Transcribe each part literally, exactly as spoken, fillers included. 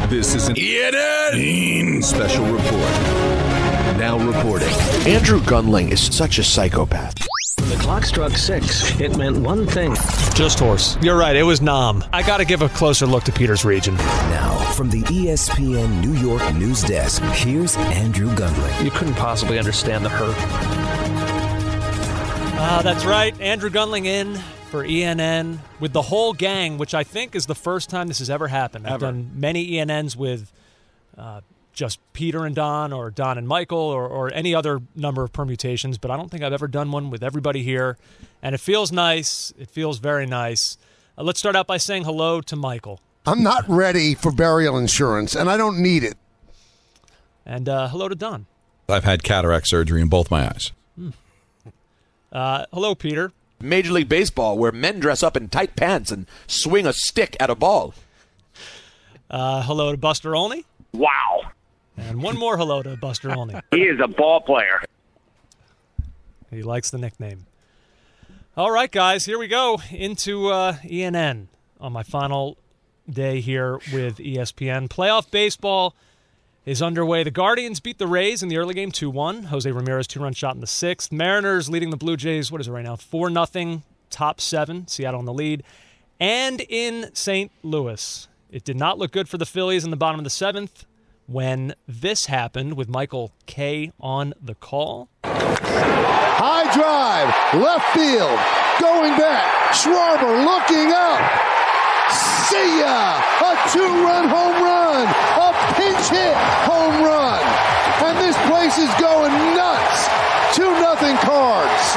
This is an E N N special report. Now reporting. Andrew Gunling is such a psychopath. The clock struck six. It meant one thing. Just horse. You're right. It was Nam. I got to give a closer look to Peter's region. Now, from the E S P N New York news desk, here's Andrew Gunling. You couldn't possibly understand the hurt. Ah, uh, that's right. Andrew Gunling in for E N N with the whole gang, which I think is the first time this has ever happened. Ever. I've done many E N Ns with uh, just Peter and Don, or Don and Michael, or, or any other number of permutations, but I don't think I've ever done one with everybody here. And it feels nice. It feels very nice. Uh, let's start out by saying hello to Michael. I'm not ready for burial insurance, and I don't need it. And uh, hello to Don. I've had cataract surgery in both my eyes. Hmm. Uh, hello, Peter. Major League Baseball, where men dress up in tight pants and swing a stick at a ball. Uh, hello to Buster Olney. Wow. And one more hello to Buster Olney. He is a ball player. He likes the nickname. All right, guys, here we go into uh, E N N on my final day here with E S P N. Playoff baseball is underway. The Guardians beat the Rays in the early game two one. Jose Ramirez two-run shot in the sixth. Mariners leading the Blue Jays, what is it right now, four nothing, top seven, Seattle in the lead. And in Saint Louis, it did not look good for the Phillies in the bottom of the seventh when this happened with Michael Kay on the call. High drive, left field, going back, Schwarber looking up. See ya! A two-run home run! A pinch hit home run! And this place is going nuts! Two nothing Cards.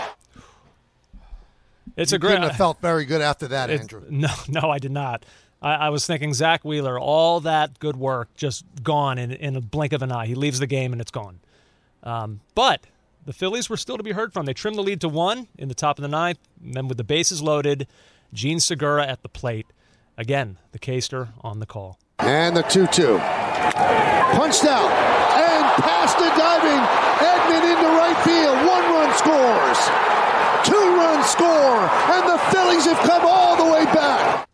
It's you a great. Couldn't have felt very good after that, it, Andrew. No, no, I did not. I, I was thinking Zach Wheeler, all that good work just gone in, in a blink of an eye. He leaves the game and it's gone. Um, but the Phillies were still to be heard from. They trimmed the lead to one in the top of the ninth, and then with the bases loaded, Gene Segura at the plate. Again, the K-ster on the call. And the two two. Punched out. And past the diving. Edman into right field. One run scores. Two run score. And the Phillies have come all the way back.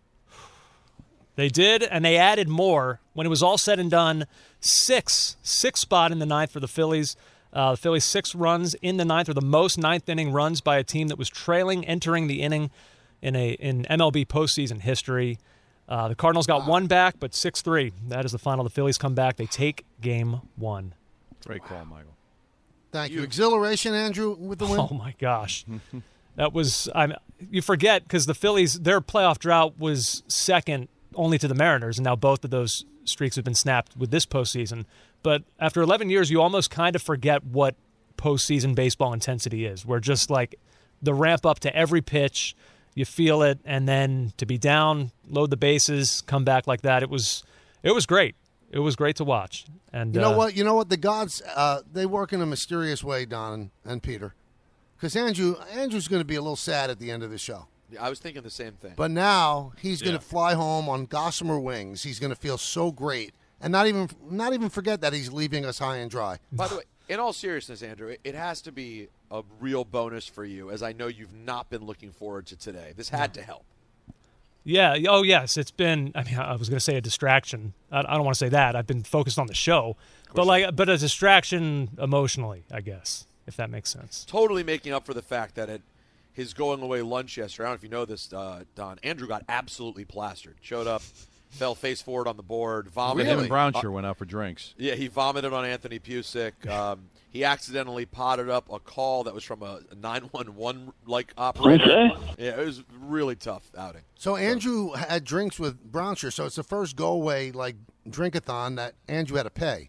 They did, and they added more. When it was all said and done, six. Six spot in the ninth for the Phillies. Uh, the Phillies' six runs in the ninth are the most ninth-inning runs by a team that was trailing entering the inning in a in M L B postseason history. Uh, the Cardinals got one back, but six three. That is the final. The Phillies come back. They take game one. Great call, Michael. Thank you. Exhilaration, Andrew, with the win? Oh, my gosh. That was – I you forget because the Phillies, their playoff drought was second only to the Mariners, and now both of those streaks have been snapped with this postseason. But after eleven years, you almost kind of forget what postseason baseball intensity is. We're just like the ramp up to every pitch – you feel it, and then to be down, load the bases, come back like that. It was, it was great. It was great to watch. And you know uh, what? You know what? The gods, uh, they work in a mysterious way, Don and Peter. Because Andrew, Andrew's going to be a little sad at the end of the show. Yeah, I was thinking the same thing. But now he's going Yeah. to fly home on gossamer wings. He's going to feel so great, and not even not even forget that he's leaving us high and dry. By the way, in all seriousness, Andrew, it, it has to be a real bonus for you, as I know you've not been looking forward to today. This had to help. Yeah. Oh, yes. It's been. I mean, I was going to say a distraction. I, I don't want to say that. I've been focused on the show, but like, but a distraction emotionally, I guess, if that makes sense. Totally making up for the fact that at his going away lunch yesterday, I don't know if you know this, uh, Don, Andrew got absolutely plastered. Showed up, fell face forward on the board, vomited. Him and Brownshire uh, went out for drinks. Yeah, he vomited on Anthony Pusick. Um, he accidentally potted up a call that was from a nine one one like operator. Yeah, it was a really tough outing. So Andrew had drinks with Brownshire, so it's the first go away like drink-a-thon that Andrew had to pay.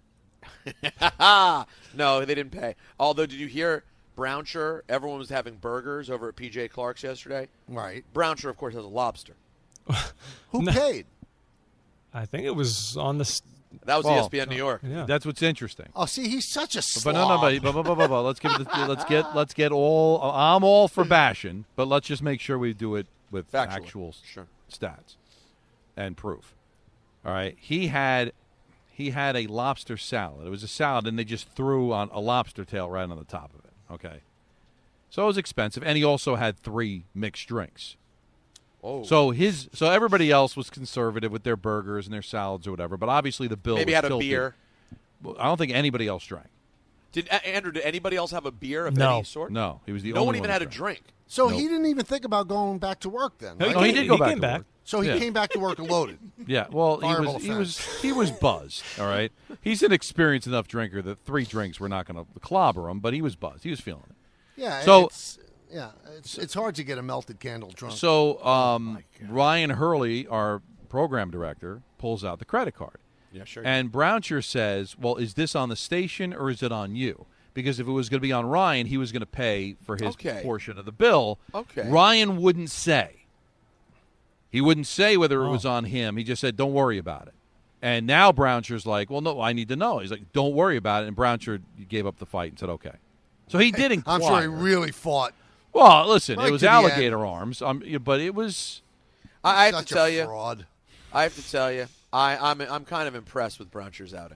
No, they didn't pay. Although, did you hear Brownshire? Everyone was having burgers over at P J Clark's yesterday. Right. Brownshire, of course, has a lobster. Who paid? I think it was on the. St- That was Well, E S P N New York. Yeah. That's what's interesting. Oh, see, he's such a slob. But no, no, but, but, but, but, but let's give it. The, let's get let's get all. I'm all for bashing, but let's just make sure we do it with Factually. actual Sure. stats and proof. All right, he had he had a lobster salad. It was a salad, and they just threw on a lobster tail right on the top of it. Okay, so it was expensive, and he also had three mixed drinks. Oh. So his, so everybody else was conservative with their burgers and their salads or whatever. But obviously the bill Maybe was had a tilted. beer. I don't think anybody else drank. Did Andrew? Did anybody else have a beer of No. any sort? No, he was the No only one even that had a drank. drink. So Nope. he didn't even think about going back to work then. No, Right? No, he came- did go back came to back. work. So he Yeah. came back to work loaded. Yeah, well, he Fireable was, he offense. was he was buzzed. All right, he's an experienced enough drinker that three drinks were not going to clobber him, but he was buzzed. He was feeling it. Yeah. So- it's, yeah, it's it's hard to get a melted candle drunk. So um, Ryan Hurley, our program director, pulls out the credit card. Yeah, sure. And Brownshire says, well, is this on the station or is it on you? Because if it was going to be on Ryan, he was going to pay for his Okay. portion of the bill. Okay. Ryan wouldn't say. He wouldn't say whether it was on him. He just said, don't worry about it. And now Brownshire's like, well, no, I need to know. He's like, don't worry about it. And Brownshire gave up the fight and said, okay. So he did inquire. I'm sure he really fought. Well, listen, Right it was to the alligator arms, um, but it was I, I have Such to tell a you, fraud. I have to tell you, I, I'm I'm kind of impressed with Brownshire's outing.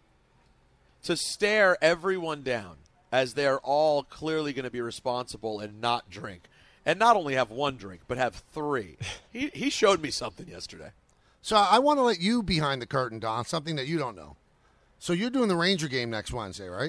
To stare everyone down as they're all clearly going to be responsible and not drink, and not only have one drink but have three. He he showed me something yesterday. So I want to let you behind the curtain, Don, something that you don't know. So you're doing the Ranger game next Wednesday, right?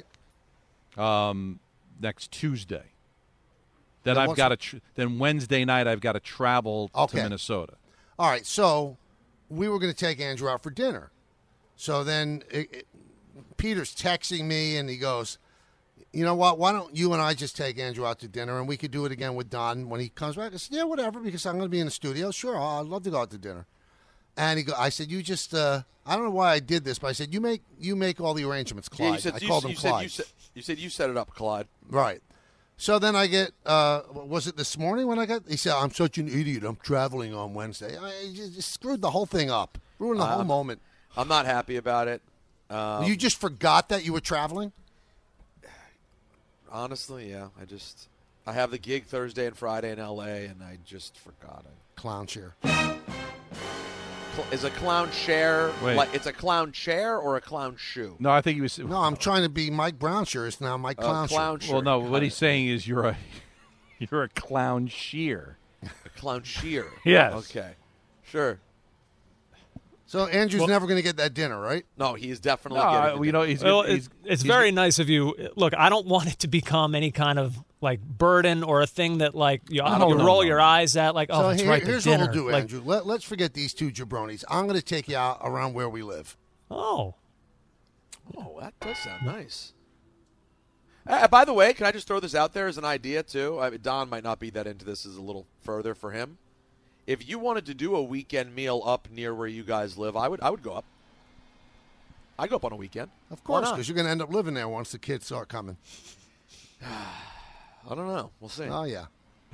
um, next Tuesday. Then Then I've what's- got to. Tr- then Wednesday night I've got to travel Okay. to Minnesota. All right, so we were going to take Andrew out for dinner. So then it, it, Peter's texting me, and he goes, you know what, why don't you and I just take Andrew out to dinner, and we could do it again with Don when he comes back? I said, yeah, whatever, because I'm going to be in the studio. Sure, I'd love to go out to dinner. And he go, I said, you just, uh, I don't know why I did this, but I said, you make you make all the arrangements, Clyde. Yeah, you said I you, called him you Clyde. said you said you said you set it up, Clyde. Right. So then I get, uh, was it this morning when I got, he said, I'm such an idiot. I'm traveling on Wednesday. I just, just screwed the whole thing up, ruined the Uh, whole moment. I'm not happy about it. Um, you just forgot that you were traveling? honestly, yeah. I just I have the gig Thursday and Friday in L A, and I just forgot it. Clown chair. Cl- Is a clown chair Wait. like it's a clown chair or a clown shoe? No, I think he was. No, I'm trying to be Mike Brownshire. It's now Mike Uh, Clown clown chair. chair. Well, no. Got What it. he's saying is you're a you're a clown shear. A clown shear. Yes. Okay. Sure. So Andrew's never going to get that dinner, right? No, he's definitely No, getting I- it you know, done. he's, Well, he's, it's, it's he's- very nice of you. Look, I don't want it to become any kind of like burden or a thing that like you, No, you no, roll no. your eyes at. Like, oh, so that's here- right, the here's dinner. what we'll do, Like, Andrew. Let, let's forget these two jabronis. I'm going to take you out around where we live. oh, Oh, that does sound nice. Uh, by the way, can I just throw this out there as an idea too? I mean, Don might not be that into this. Is a little further for him. If you wanted to do a weekend meal up near where you guys live, I would. I would go up. I go up on a weekend. Of Why course, not? because you're going to end up living there once the kids start coming. I don't know. We'll see. Oh, yeah.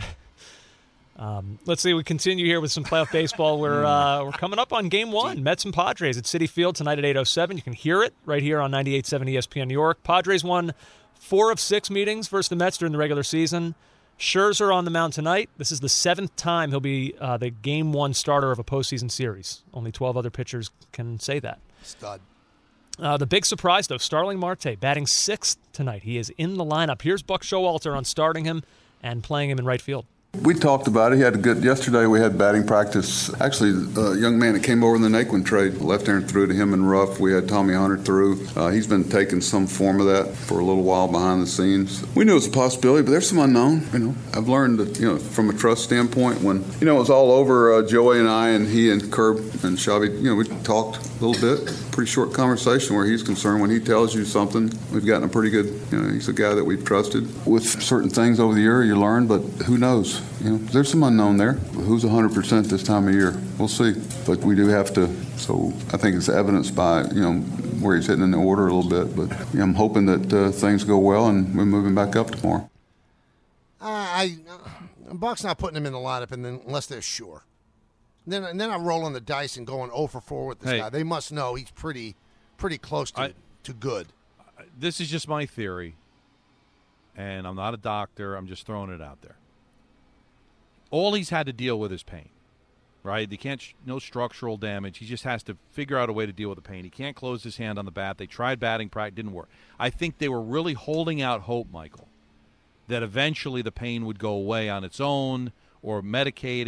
let's see. We continue here with some playoff baseball. We're uh, we're coming up on Game One. Mets and Padres at Citi Field tonight at eight oh seven. You can hear it right here on ninety-eight point seven E S P N New York. Padres won four of six meetings versus the Mets during the regular season. Scherzer on the mound tonight. This is the seventh time he'll be uh, the Game One starter of a postseason series. Only twelve other pitchers can say that. Stud. Uh, the big surprise, though, Starling Marte batting sixth tonight. He is in the lineup. Here's Buck Showalter on starting him and playing him in right field. We talked about it. He had a good. Yesterday we had batting practice. Actually, a young man that came over in the Naquin trade, left there and threw to him in rough. We had Tommy Hunter through. Uh, he's been taking some form of that for a little while behind the scenes. We knew it was a possibility, but there's some unknown. You know, I've learned that, you know, from a trust standpoint, when, you know, it was all over, uh, Joey and I and he and Curb and Shabby, you know, we talked a little bit. Pretty short conversation where he's concerned. When he tells you something, we've gotten a pretty good, you know, he's a guy that we've trusted. With certain things over the year, you learn, but who knows? You know, there's some unknown there. Who's one hundred percent this time of year? We'll see. But we do have to, so I think it's evidenced by, you know, where he's hitting in the order a little bit. But you know, I'm hoping that uh, things go well and we're moving back up tomorrow. Uh, I uh, Buck's not putting him in the lineup and then, unless they're sure. And then, and then I'm rolling the dice and going oh for four with this Hey. guy. They must know he's pretty pretty close to, I- to good. This is just my theory, and I'm not a doctor. I'm just throwing it out there. All he's had to deal with is pain, right? He can't, no structural damage. He just has to figure out a way to deal with the pain. He can't close his hand on the bat. They tried batting practice, didn't work. I think they were really holding out hope, Michael, that eventually the pain would go away on its own or medicated,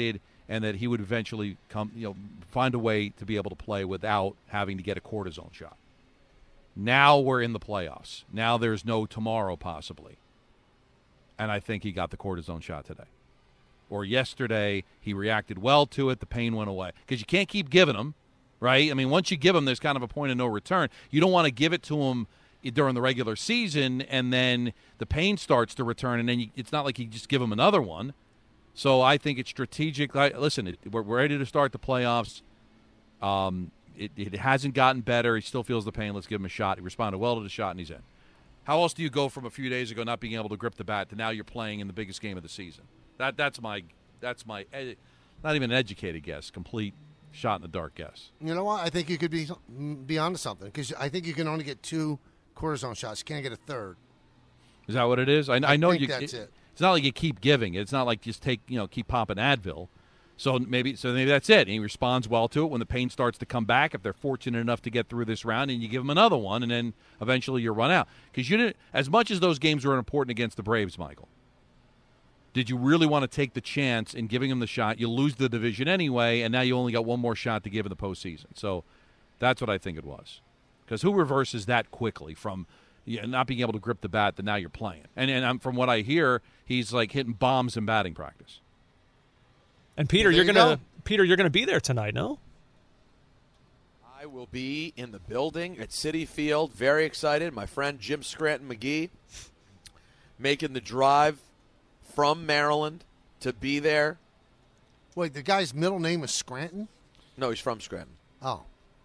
and that he would eventually come, you know, find a way to be able to play without having to get a cortisone shot. Now we're in the playoffs. Now there's no tomorrow possibly. And I think he got the cortisone shot today. Or yesterday, he reacted well to it, the pain went away. Because you can't keep giving him, right? I mean, once you give him, there's kind of a point of no return. You don't want to give it to him during the regular season, and then the pain starts to return, and then you, it's not like you just give him another one. So I think it's strategic. I, listen, it, we're, we're ready to start the playoffs. Um, it, it hasn't gotten better. He still feels the pain. Let's give him a shot. He responded well to the shot, and he's in. How else do you go from a few days ago not being able to grip the bat to now you're playing in the biggest game of the season? That that's my that's my not even an educated guess, complete shot in the dark guess. You know what? I think you could be be onto something because I think you can only get two cortisone shots. You can't get a third. Is that what it is? I, I, I know think you. That's it, it. It's not like you keep giving. It's not like just take you know keep popping Advil. So maybe so maybe that's it. And he responds well to it when the pain starts to come back. If they're fortunate enough to get through this round, and you give him another one, and then eventually you run out because you didn't. As much as those games were important against the Braves, Michael, did you really want to take the chance in giving him the shot? You lose the division anyway, and now you only got one more shot to give in the postseason. So that's what I think it was. Because who reverses that quickly from you know, not being able to grip the bat to now you're playing? And and I'm, from what I hear, he's like hitting bombs in batting practice. And Peter, Well, you're you gonna go. Peter, you're gonna be there tonight, no? I will be in the building at Citi Field. Very excited. My friend Jim Scranton McGee making the drive from Maryland to be there. Wait, the guy's middle name is Scranton? No, he's from Scranton. Oh.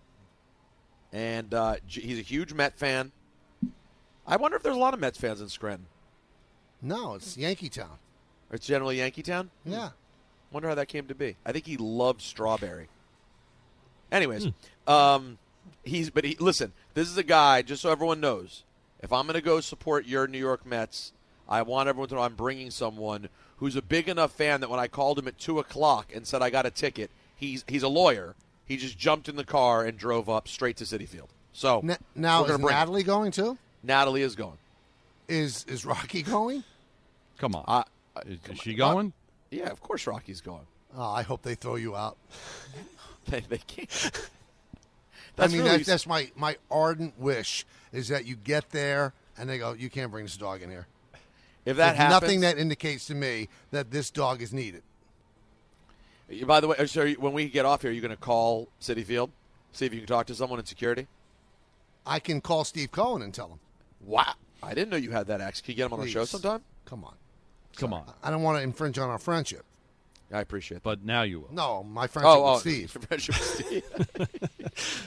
And uh, J- he's a huge Met fan. I wonder if there's a lot of Mets fans in Scranton. No, it's Yankee Town. It's generally Yankee Town? Yeah. Wonder how that came to be. I think he loved strawberry. Anyways, um, he's but he listen. This is a guy. Just so everyone knows, if I'm going to go support your New York Mets, I want everyone to know I'm bringing someone who's a big enough fan that when I called him at two o'clock and said I got a ticket, he's he's a lawyer. He just jumped in the car and drove up straight to Citi Field. So Na- now we're gonna is bring Natalie going too? Natalie is going. Is is Rocky going? Come on, I, is, is she going? Uh, yeah, of course Rocky's going. Oh, I hope they throw you out. They, they can't. I That's mean, really, that's, that's my, my ardent wish is that you get there and they go, you can't bring this dog in here. if that There's happens, nothing that indicates to me that this dog is needed. By the way, so when we get off here, you're going to call Citi Field, see if you can talk to someone in security? I can call Steve Cohen and tell him. Wow. I didn't know you had that axe. Can you get him on the show Please. sometime? Come on. Come on. I don't want to infringe on our friendship. I appreciate that. But now you will. No, my friendship Oh, oh, with Steve. friendship with Steve.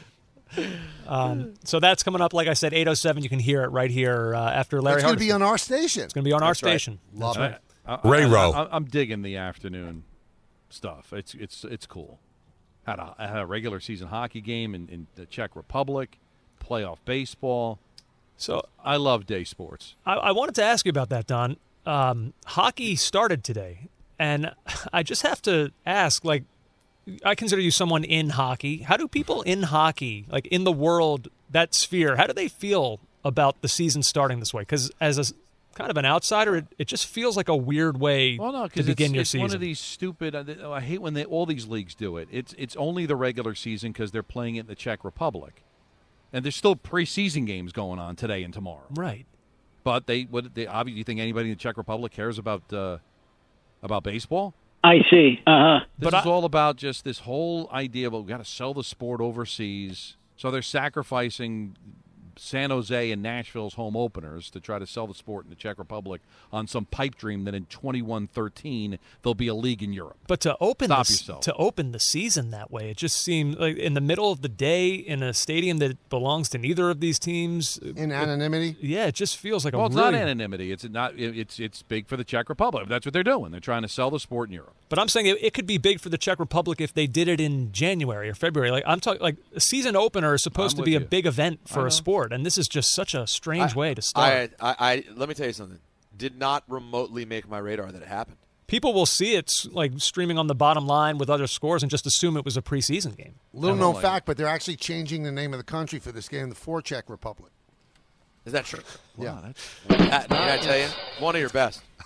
Um, so that's coming up. Like I said, eight oh seven. You can hear it right here uh, after Larry. It's going to Hardison. be on our station. It's going to be on our That's right. station. Love I, it. I, Ray I, Rowe. I, I'm digging the afternoon stuff. It's it's it's cool. Had a, I had a regular season hockey game in, in the Czech Republic, playoff baseball. So I love day sports. I, I wanted to ask you about that, Don. Um, hockey started today, and I just have to ask, like, I consider you someone in hockey. How do people in hockey, like in the world, that sphere, how do they feel about the season starting this way? Because as a kind of an outsider, it, it just feels like a weird way Well, no, to because begin it's, your it's season. one of these stupid. uh, I hate when they, all these leagues do it. It's it's only the regular season because they're playing it in the Czech Republic, and there's still preseason games going on today and tomorrow. Right. But they what they obviously you think anybody in the Czech Republic cares about uh, about baseball? I see. Uh huh. This But is I- all about just this whole idea of, well, we got to sell the sport overseas. So they're sacrificing San Jose and Nashville's home openers to try to sell the sport in the Czech Republic on some pipe dream that in twenty-one thirteen there'll be a league in Europe. But to open Stop this, yourself. to open the season that way, it just seemed like in the middle of the day in a stadium that belongs to neither of these teams. In anonymity? Yeah, it just feels like Well, a it's really. not anonymity. It's not. it- It's it's big for the Czech Republic. That's what they're doing. They're trying to sell the sport in Europe. But I'm saying it, it could be big for the Czech Republic if they did it in January or February. Like I'm talking, like a season opener is supposed I'm to with be a you. big event I for know. a sport, and this is just such a strange I- way to start. I, I, I, let me tell you something. Did not remotely make my radar that it happened. People will see it like streaming on the bottom line with other scores and just assume it was a preseason game. Little I known don't like fact, but they're actually changing the name of the country for this game, the For Czech Republic. Is that true? Yeah. Wow, that's That, can I tell you? One of your best.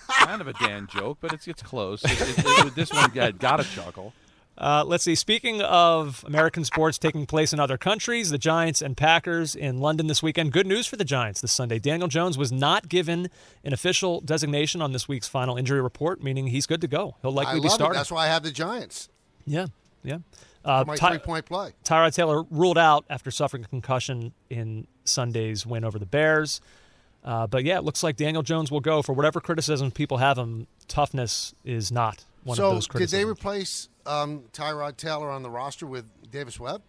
Kind of a Dan joke, but it's it's close. It, it, it, this one got, got a chuckle. Uh, let's see. Speaking of American sports taking place in other countries, the Giants and Packers in London this weekend. Good news for the Giants this Sunday. Daniel Jones was not given an official designation on this week's final injury report, meaning he's good to go. He'll likely I be love starting. It. That's why I have the Giants. Yeah, yeah. Uh, my Ty- three-point play. Tyrod Taylor ruled out after suffering a concussion in Sunday's win over the Bears. Uh, but, yeah, it looks like Daniel Jones will go. For whatever criticism people have him, toughness is not one so of those criticisms. So did they replace um, Tyrod Taylor on the roster with Davis Webb?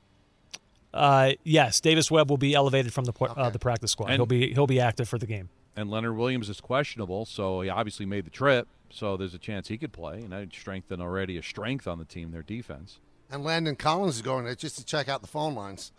Uh, yes, Davis Webb will be elevated from the Okay. uh, the practice squad. And- he'll be he'll be active for the game. And Leonard Williams is questionable, so he obviously made the trip. So there's a chance he could play, and that'd strengthen already a strength on the team, their defense. And Landon Collins is going there just to check out the phone lines.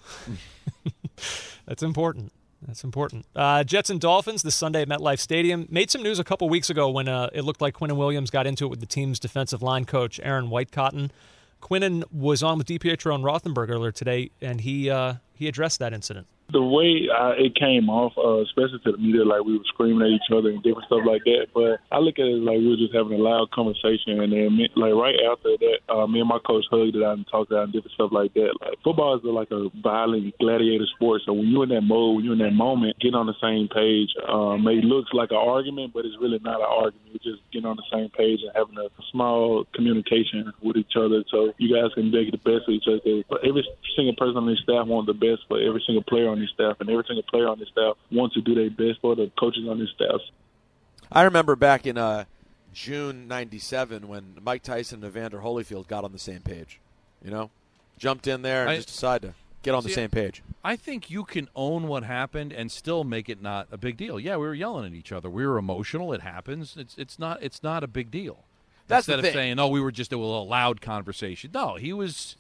That's important. That's important. Uh, Jets and Dolphins this Sunday at MetLife Stadium. Made some news a couple weeks ago when uh, it looked like Quinnen Williams got into it with the team's defensive line coach, Aaron Whitecotton. Quinnen was on with DiPietro and Rothenberg earlier today, and he uh, he addressed that incident. The way uh, it came off, uh, especially to the media, like we were screaming at each other and different stuff like that. But I look at it like we were just having a loud conversation. And then, me, like right after that, uh, me and my coach hugged it out and talked out and different stuff like that. Like football is like a violent gladiator sport. So when you're in that mode, when you're in that moment, getting on the same page um, it looks like an argument, but it's really not an argument. It's just getting on the same page and having a small communication with each other, so you guys can make the best of each other. But every single person on this staff wants the best for every single player on this staff, and every single player on this staff wants to do their best for the coaches on this staff. I remember back in uh, June ninety-seven when Mike Tyson and Evander Holyfield got on the same page. You know? Jumped in there and I, just decided to get on see, the same page. I think you can own what happened and still make it not a big deal. Yeah, we were yelling at each other. We were emotional. It happens. It's it's not it's not a big deal. That's Instead the of thing. saying, "Oh, we were just a little loud conversation." No, he was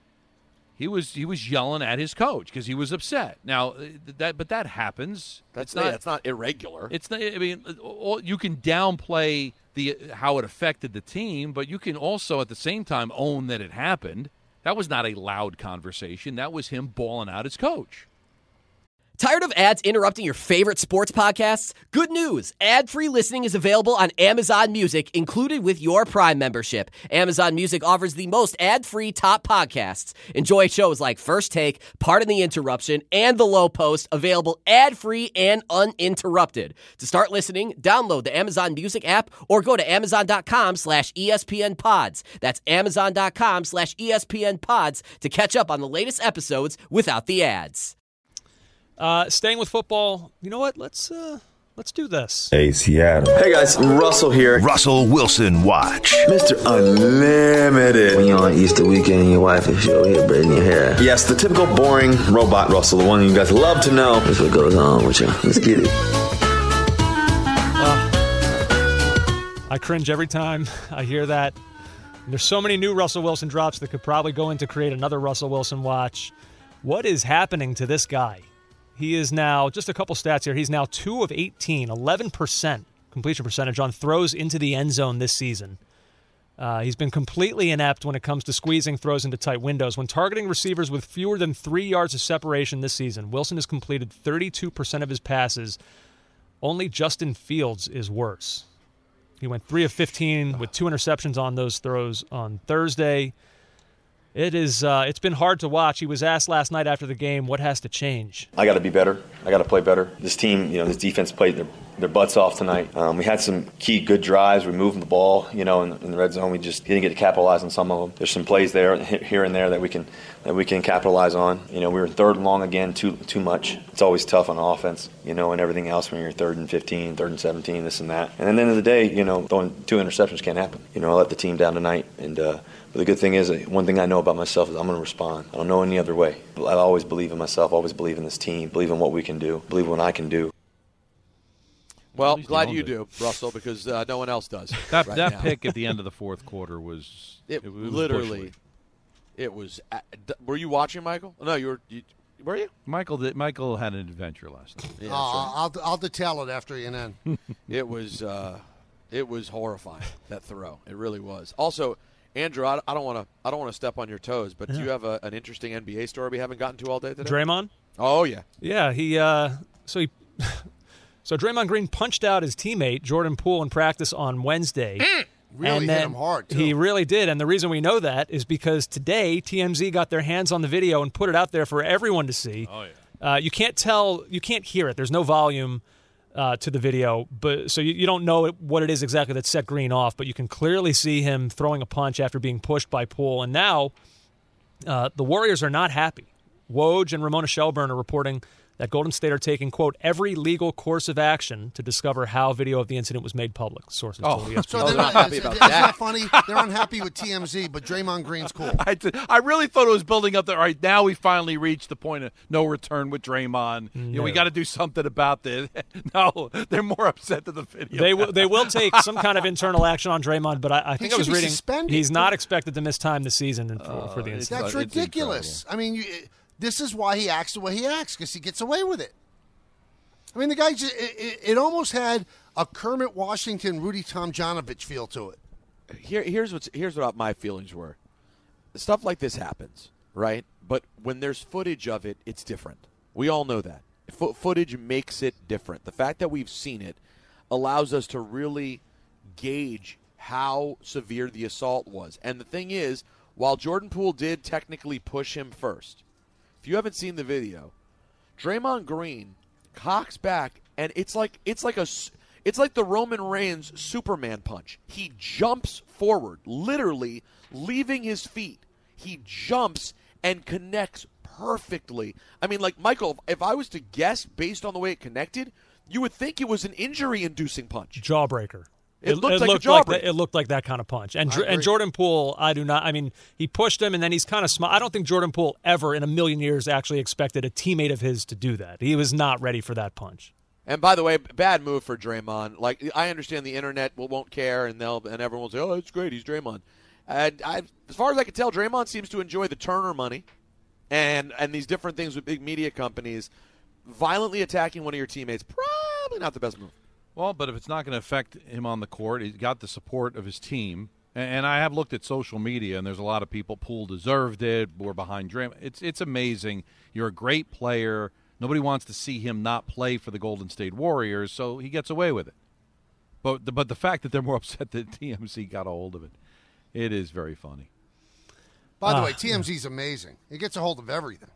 he was he was yelling at his coach because he was upset. Now that but that happens. That's it's not not it's not irregular. It's not, I mean, you can downplay the how it affected the team, but you can also at the same time own that it happened. That was not a loud conversation. That was him bawling out his coach. Tired of ads interrupting your favorite sports podcasts? Good news! Ad-free listening is available on Amazon Music, included with your Prime membership. Amazon Music offers the most ad-free top podcasts. Enjoy shows like First Take, Pardon the Interruption, and The Low Post, available ad-free and uninterrupted. To start listening, download the Amazon Music app or go to amazon.com slash ESPN pods. That's amazon.com slash ESPN pods to catch up on the latest episodes without the ads. Uh, staying with football, you know what? Let's uh, let's do this. Hey, Seattle. Hey, guys. Russell here. Russell Wilson Watch. Mister Unlimited. When you're on Easter weekend and your wife is over here braiding your hair. Yes, the typical boring robot Russell, the one you guys love to know. That's what goes on with you. Let's get it. Uh, I cringe every time I hear that. There's so many new Russell Wilson drops that could probably go in to create another Russell Wilson Watch. What is happening to this guy? He is now, just a couple stats here, he's now two of eighteen, eleven percent completion percentage on throws into the end zone this season. Uh, he's been completely inept when it comes to squeezing throws into tight windows. When targeting receivers with fewer than three yards of separation this season, Wilson has completed thirty-two percent of his passes. Only Justin Fields is worse. He went three of fifteen with two interceptions on those throws on Thursday. It is. Uh, it's been hard to watch. He was asked last night after the game, what has to change? I got to be better. I got to play better. This team, you know, this defense played their, their butts off tonight. Um, we had some key good drives. We moved the ball, you know, in, in the red zone. We just didn't get to capitalize on some of them. There's some plays there, here and there, that we can that we can capitalize on. You know, we were third and long again, too too much. It's always tough on offense, you know, and everything else when you're third and fifteen, third and seventeen, this and that. And at the end of the day, you know, throwing two interceptions can't happen. You know, I let the team down tonight, and. Uh, But the good thing is, one thing I know about myself is I'm going to respond. I don't know any other way. I always believe in myself, always believe in this team, believe in what we can do, believe in what I can do. Well, glad you do, Russell, because uh, no one else does. That right that now. pick at the end of the fourth quarter was it, it was literally. Bush It was. Were you watching, Michael? No, you were. You, were you? Michael did, Michael had an adventure last night. Yeah, oh, right. I'll I'll detail it after E N N. It was. Uh, it was horrifying, that throw. It really was. Also, Andrew, I, I don't want to. I don't want to step on your toes, but yeah. do you have a, an interesting N B A story we haven't gotten to all day today? Draymond? Oh yeah, yeah. He uh, so he So Draymond Green punched out his teammate, Jordan Poole, in practice on Wednesday. Really and hit then him hard, too. He really did. And the reason we know that is because today T M Z got their hands on the video and put it out there for everyone to see. Oh, yeah. Uh, you can't tell, you can't hear it. There's no volume uh, to the video, but so you, you don't know what it is exactly that set Green off, but you can clearly see him throwing a punch after being pushed by Poole. And now uh, the Warriors are not happy. Woj and Ramona Shelburne are reporting that Golden State are taking, quote, every legal course of action to discover how video of the incident was made public. Sources Oh. told E S P N. So they're not happy about that. Isn't that funny? They're unhappy with T M Z, but Draymond Green's cool. I, did- I really thought it was building up there. All right, now we finally reached the point of no return with Draymond. You know, we No. got to do something about this. No, they're more upset than the video. They will. They will take some kind of internal action on Draymond, but I, I think I should was be reading suspended. he's not expected to miss time this season and for, for the it's- incident. That's it's ridiculous. I mean, you, this is why he acts the way he acts, because he gets away with it. I mean, the guy, just, it, it, it almost had a Kermit Washington, Rudy Tomjanovich feel to it. Here, here's what's here's what my feelings were. Stuff like this happens, right? But when there's footage of it, it's different. We all know that. Fo- footage makes it different. The fact that we've seen it allows us to really gauge how severe the assault was. And the thing is, while Jordan Poole did technically push him first, if you haven't seen the video, Draymond Green cocks back, and it's like it's like a it's like the Roman Reigns Superman punch. He jumps forward, literally leaving his feet. He jumps and connects perfectly. I mean, like, Michael, if I was to guess based on the way it connected, you would think it was an injury-inducing punch. Jawbreaker. It looked like looked a like jawbreaker. that, it looked like that kind of punch. And I Dr- and agree. Jordan Poole, I do not. I mean, he pushed him, and then he's kind of smart. I don't think Jordan Poole ever in a million years actually expected a teammate of his to do that. He was not ready for that punch. And by the way, bad move for Draymond. Like, I understand the internet will, won't care, and they'll and everyone will say, "Oh, it's great, he's Draymond." And I, as far as I can tell, Draymond seems to enjoy the Turner money, and and these different things with big media companies. Violently attacking one of your teammates, probably not the best move. Well, but if it's not going to affect him on the court, he's got the support of his team. And, and I have looked at social media, and there's a lot of people, Poole deserved it, we're behind Draymond. It's, it's amazing. You're a great player. Nobody wants to see him not play for the Golden State Warriors, so he gets away with it. But the, but the fact that they're more upset that T M Z got a hold of it, it is very funny. By the Uh, way, T M Z's amazing. He gets a hold of everything.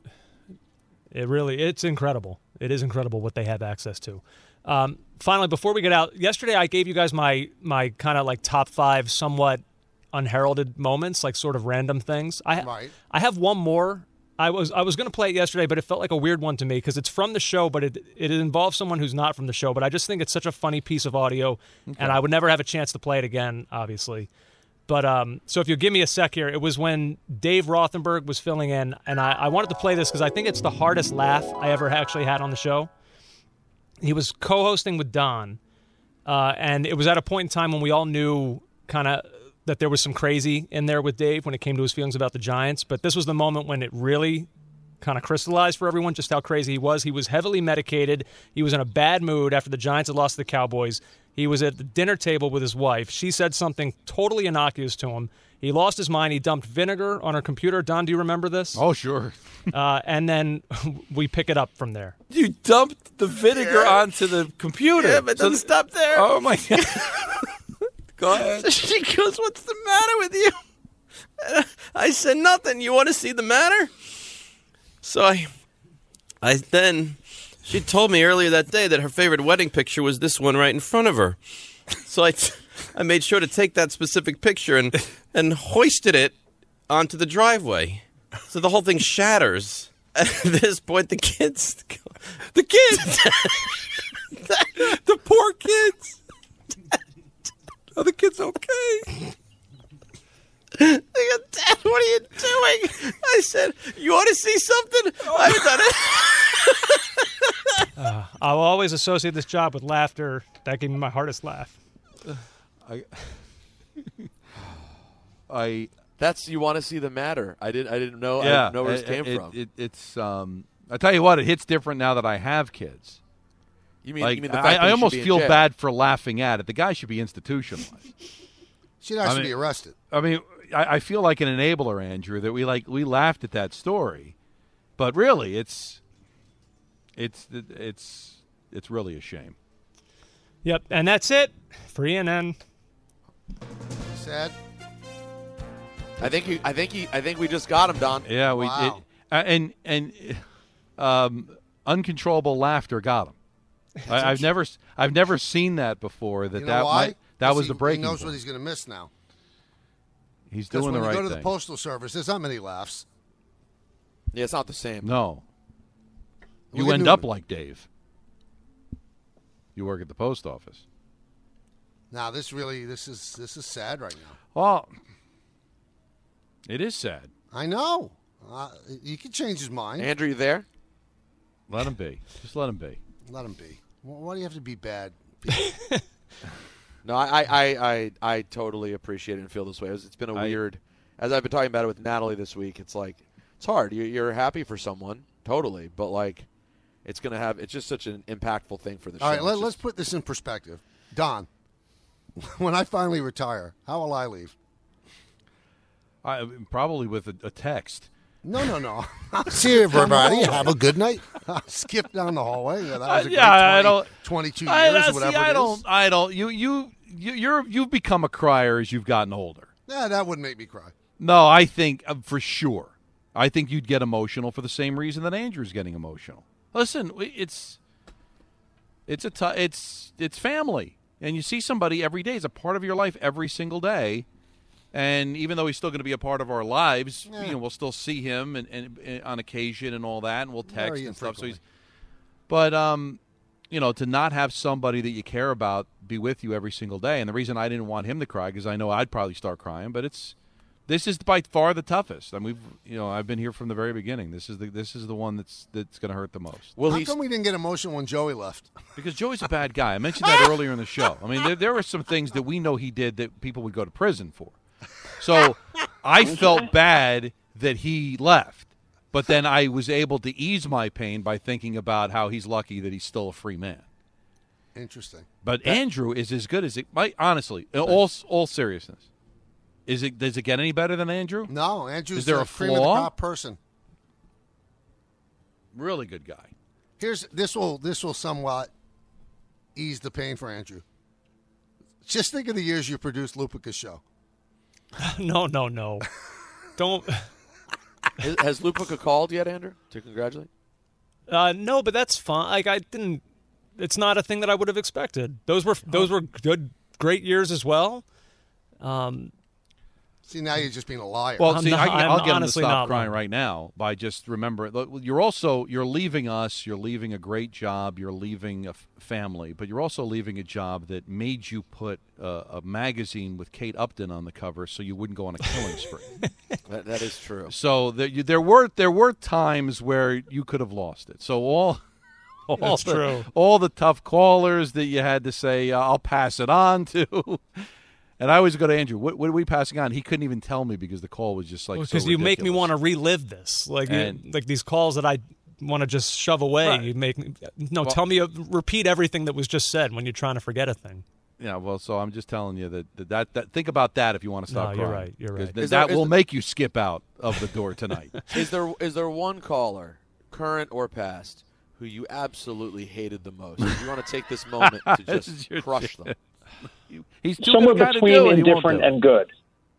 It really, it's incredible. It is incredible what they have access to. Um, finally, before we get out, yesterday I gave you guys my my kind of like top five somewhat unheralded moments, like sort of random things. I Right. I have one more. I was I was going to play it yesterday, but it felt like a weird one to me because it's from the show, but it it involves someone who's not from the show. But I just think it's such a funny piece of audio, and I would never have a chance to play it again, obviously. But um, so if you'll give me a sec here, it was when Dave Rothenberg was filling in, and I, I wanted to play this because I think it's the hardest laugh I ever actually had on the show. He was co-hosting with Don, uh, and it was at a point in time when we all knew kind of that there was some crazy in there with Dave when it came to his feelings about the Giants. But this was the moment when it really kind of crystallized for everyone just how crazy he was. He was heavily medicated. He was in a bad mood after the Giants had lost to the Cowboys. He was at the dinner table with his wife. She said something totally innocuous to him. He lost his mind. He dumped vinegar on her computer. Don, do you remember this? Oh, sure. uh, and then we pick it up from there. You dumped the vinegar onto the computer. Yeah, but it doesn't stop there. Oh, my God. Go ahead. So she goes, "What's the matter with you?" And I said, "Nothing. You want to see the matter?" So I, I then, she told me earlier that day that her favorite wedding picture was this one right in front of her. So I, t- I made sure to take that specific picture and, and hoisted it onto the driveway. So the whole thing shatters. At this point, the kids, go, the kids, The poor kids. Are the kids okay? They go, "Dad, what are you doing?" I said, "You want to see something? I've done it." Uh, I will always associate this job with laughter. That gave me my hardest laugh. I, I That's you want to see the matter. I didn't. I didn't know. I yeah, didn't know where this it- came it- from. It, it's. Um, I tell you what, it hits different now that I have kids. You mean, Like, you mean the I, fact that I he should almost be in feel jail? bad for laughing at it. The guy should be institutionalized. Should I actually mean- be arrested. I mean, I, I feel like an enabler, Andrew, that we like we laughed at that story, but really, it's it's it's it's really a shame. Yep, and that's it for E N N. Sad. I think he, I think he, I think we just got him, Don. Yeah, we Wow. it, uh, and and um, uncontrollable laughter got him. I, I've never I've never seen that before. That You know that why? might, that 'Cause was he, the breaking He knows point. what he's going to miss now. He's Because doing when the you right go to thing. the Postal Service, there's not many laughs. Yeah, it's not the same. No. You Look at end up Newman. like Dave. You work at the post office. Now this really, this is this is sad right now. Well, it is sad. I know. Uh, you can change his mind. Andrew, you there? Let him be. Just let him be. Let him be. Well, why do you have to be bad? No, I, I, I, I totally appreciate it and feel this way. It's been a I- weird, as I've been talking about it with Natalie this week. It's like it's hard. You, you're happy for someone, totally, but like it's gonna have. It's just such an impactful thing for the show. All right, It's let, just- let's put this in perspective. Don, when I finally retire, how will I leave? I, probably with a, a text. No, no, no. See everybody. Have a good night. Skip down the hallway. Yeah, that was a great yeah, I twenty, don't. twenty-two I, years I- or whatever see, I it is. don't. I don't. You, you, you, you're. You've become a crier as you've gotten older. Yeah, that wouldn't make me cry. No, I think uh, for sure. I think you'd get emotional for the same reason that Andrew's getting emotional. Listen, it's it's a t- it's it's family, and you see somebody every day. It's a part of your life every single day. And even though he's still going to be a part of our lives, Yeah. you know, we'll still see him and, and, and on occasion and all that, and we'll text Very and stuff. So infrequently. he's, but um, you know, to not have somebody that you care about be with you every single day, and the reason I didn't want him to cry because I know I'd probably start crying. But it's this is by far the toughest. I mean, we've you know I've been here from the very beginning. This is the this is the one that's that's going to hurt the most. How come we didn't get emotional when Joey left? Because Joey's a bad guy. I mentioned that earlier in the show. I mean, there, there were some things that we know he did that people would go to prison for. So I felt bad that he left, but then I was able to ease my pain by thinking about how he's lucky that he's still a free man. Interesting. But Andrew is as good as it might. Honestly, in all all seriousness, is it? Does it get any better than Andrew? No, Andrew's Is there a a cream of the flaw? crop person. Really good guy. Here's this will this will somewhat ease the pain for Andrew. Just think of the years you produced Lupica's show. no, no, no. Don't. Has, has Lupica called yet, Andrew, to congratulate? Uh, no, but that's fine. Like I didn't. It's not a thing that I would have expected. Those were those were good, great years as well. Um, See, now you're just being a liar. Well, I'm see, not- I, I'm I'll get him to honestly stop not crying lying. right now by just remembering. Look, you're also you're leaving us. You're leaving a great job. You're leaving a f- family, but you're also leaving a job that made you put uh, a magazine with Kate Upton on the cover, so you wouldn't go on a killing spree. That, that is true. So there, you, there were there were times where you could have lost it. So all. All That's the, true. All the tough callers that you had to say, uh, I'll pass it on to. And I always go to Andrew, what, what are we passing on? He couldn't even tell me because the call was just like because so you make me ridiculous. want to relive this, like you- And- like these calls that I want to just shove away. Right. You make me no. Well- tell me, uh, repeat everything that was just said when you're trying to forget a thing. Yeah, well, so I'm just telling you that that, that, that think about that if you want to stop No, you're crying. right, you're 'Cause right. th- Is there- that is will there- make you skip out of the door tonight. Is there is there one caller, current or past, who you absolutely hated the most? If you want to take this moment to This just is your crush them. He's too Somewhere good a guy to between do it. He won't indifferent do it. and good.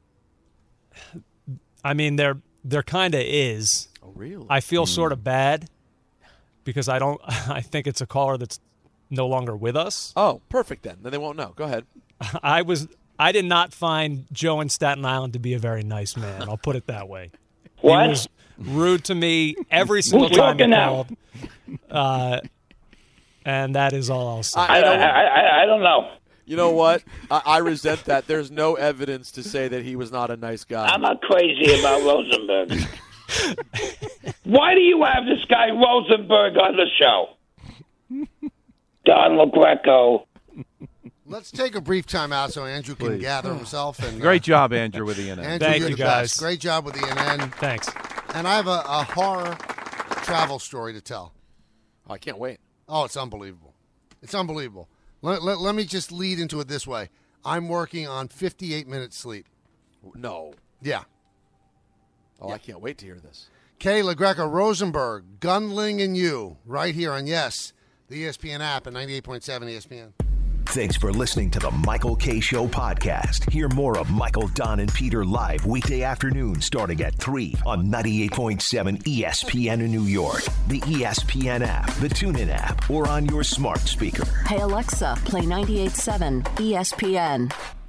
I mean, there there kind of is. Oh, really? I feel Hmm. sort of bad because I don't. I think it's a caller that's no longer with us. Oh, perfect then. Then they won't know. Go ahead. I was. I did not find Joe in Staten Island to be a very nice man. I'll put it that way. What? He was rude to me every single Who's time he talking now? called. Uh, and that is all I'll say. I, I, I, I don't know. You know what? I, I resent that. There's no evidence to say that he was not a nice guy. I'm not crazy about Rosenberg. Why do you have this guy Rosenberg on the show? Don LaGreco. Let's take a brief time out so Andrew can Please. gather himself. And uh, Great job, Andrew, with E N N. Andrew, Thank you're you, the guys. best. Great job with E N N. Thanks. And I have a, a horror travel story to tell. Oh, I can't wait. Oh, it's unbelievable. It's unbelievable. Let, let, let me just lead into it this way. I'm working on fifty-eight minutes sleep. No. Yeah. Oh, I can't wait to hear this. Kay LaGreca Rosenberg, Gunling and You, right here on Yes, the E S P N app and ninety-eight point seven E S P N. Thanks for listening to the Michael K. Show podcast. Hear more of Michael, Don, and Peter live weekday afternoons starting at three on ninety-eight point seven E S P N in New York, the E S P N app, the TuneIn app, or on your smart speaker. Hey, Alexa, play ninety-eight point seven E S P N.